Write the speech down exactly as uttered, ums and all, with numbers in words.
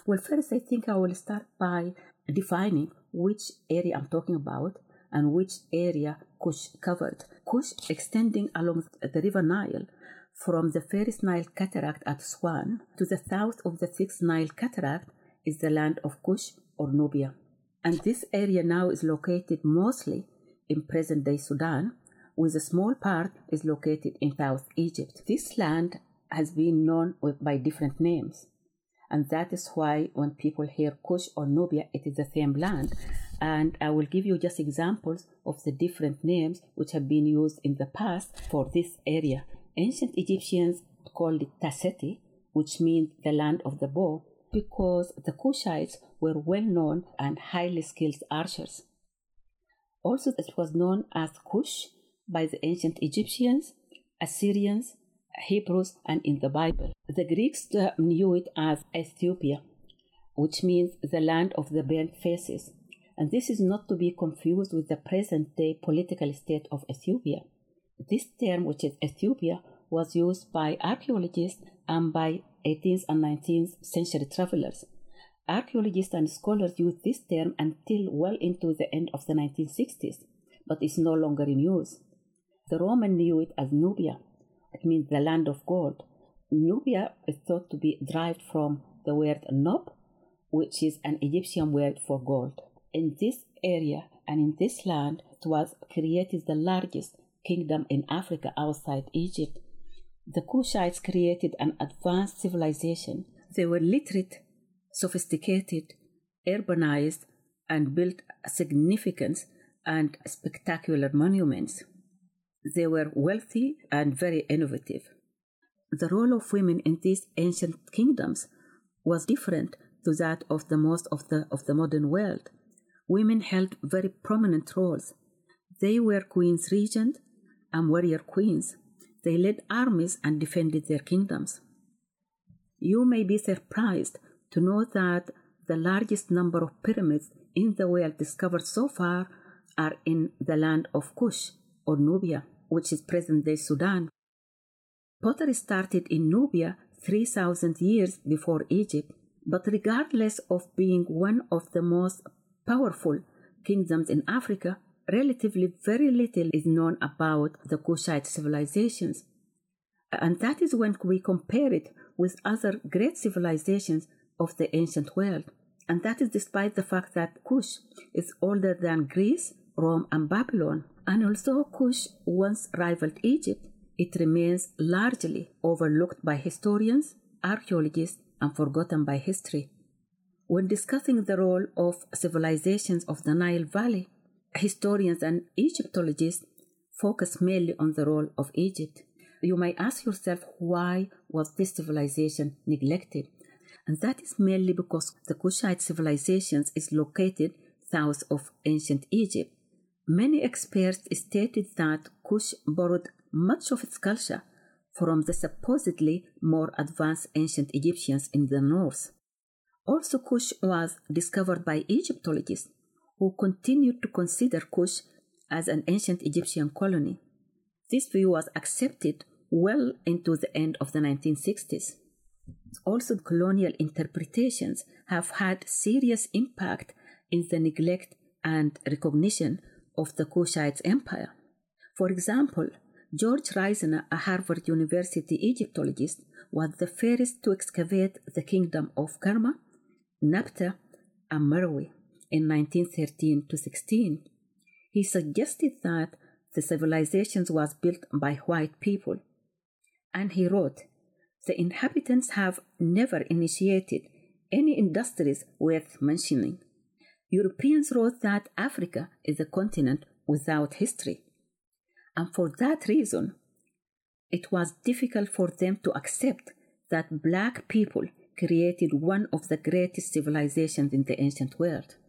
Well, first, I think I will start by defining which area I'm talking about and which area Kush covered. Kush, extending along the river Nile from the first Nile cataract at Aswan to the south of the sixth Nile cataract, is the land of Kush or Nubia. And this area now is located mostly in present-day Sudan, with a small part is located in South Egypt. This land has been known by different names. And that is why when people hear Kush or Nubia, it is the same land. And I will give you just examples of the different names which have been used in the past for this area. Ancient Egyptians called it Tasseti, which means the land of the bow, because the Kushites were well known and highly skilled archers. Also, it was known as Kush by the ancient Egyptians, Assyrians, Hebrews, and in the Bible. The Greeks knew it as Ethiopia, which means the land of the burnt faces. And this is not to be confused with the present-day political state of Ethiopia. This term, which is Ethiopia, was used by archaeologists and by eighteenth and nineteenth century travelers. Archaeologists and scholars used this term until well into the end of the nineteen sixties, but it's no longer in use. The Romans knew it as Nubia. It means the land of gold. Nubia is thought to be derived from the word Nob, which is an Egyptian word for gold. In this area and in this land, it was created the largest kingdom in Africa outside Egypt. The Kushites created an advanced civilization. They were literate, sophisticated, urbanized, and built significant and spectacular monuments. They were wealthy and very innovative. The role of women in these ancient kingdoms was different to that of the most of the, of the modern world. Women held very prominent roles. They were queens regent and warrior queens. They led armies and defended their kingdoms. You may be surprised to know that the largest number of pyramids in the world discovered so far are in the land of Kush or Nubia, which is present-day Sudan. Pottery started in Nubia three thousand years before Egypt, but regardless of being one of the most powerful kingdoms in Africa, relatively very little is known about the Kushite civilizations. And that is when we compare it with other great civilizations of the ancient world. And that is despite the fact that Kush is older than Greece, Rome, and Babylon. And although Kush once rivaled Egypt, it remains largely overlooked by historians, archaeologists, and forgotten by history. When discussing the role of civilizations of the Nile Valley, historians and Egyptologists focus mainly on the role of Egypt. You may ask yourself, why was this civilization neglected? And that is mainly because the Kushite civilization is located south of ancient Egypt. Many experts stated that Kush borrowed much of its culture from the supposedly more advanced ancient Egyptians in the north. Also, Kush was discovered by Egyptologists, who continued to consider Kush as an ancient Egyptian colony. This view was accepted well into the end of the nineteen sixties. Also, colonial interpretations have had serious impact in the neglect and recognition of the Kushite Empire. For example, George Reisner, a Harvard University Egyptologist, was the first to excavate the kingdom of Kerma, Nabta, and Meroe in nineteen thirteen to sixteen. He suggested that the civilization was built by white people. And he wrote, "The inhabitants have never initiated any industries worth mentioning. Europeans wrote that Africa is a continent without history. And for that reason, it was difficult for them to accept that black people created one of the greatest civilizations in the ancient world."